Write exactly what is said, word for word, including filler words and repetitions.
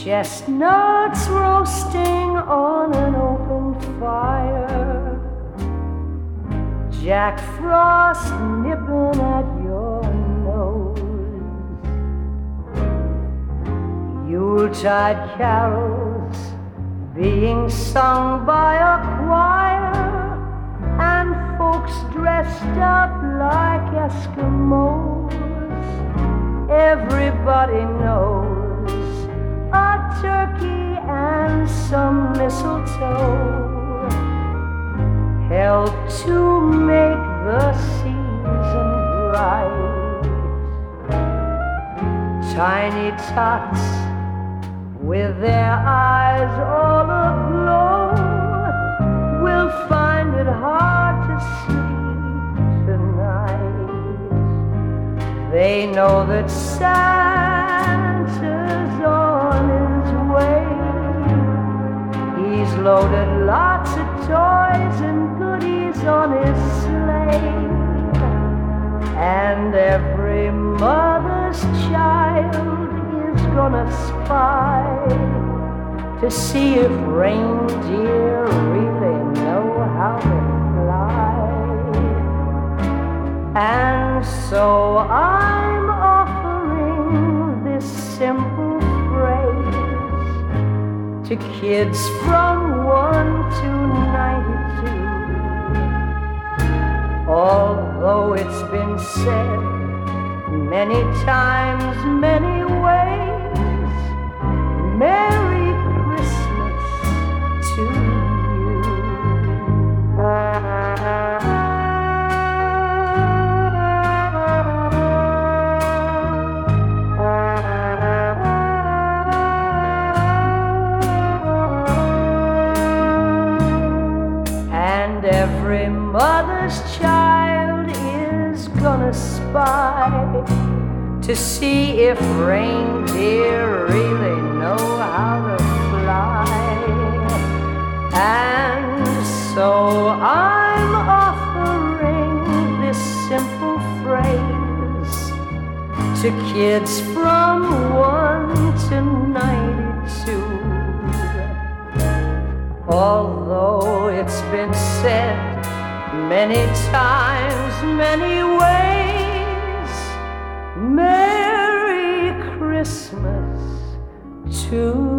Chestnuts roasting on an open fire, Jack Frost nipping at your nose, Yuletide carols being sung by a choir, and folks dressed up like Eskimos. Everybody knows a turkey and some mistletoe help to make the season bright. Tiny tots with their eyes all aglow will find it hard to sleep tonight. They know that Santa's on his way. He's loaded lots of toys and goodies on his sleigh, and every mother's child is gonna spy to see if reindeer really know how to fly. And so I'm offering this simple phrase to kids from one to ninety-two. Although it's been said many times, many ways, Merry Christmas to you. And every mother's child is gonna spy to see if reindeer really know how to fly. And so I'm offering this simple phrase to kids from one to ninety-two. Although it's been said many times, many ways, Merry Christmas to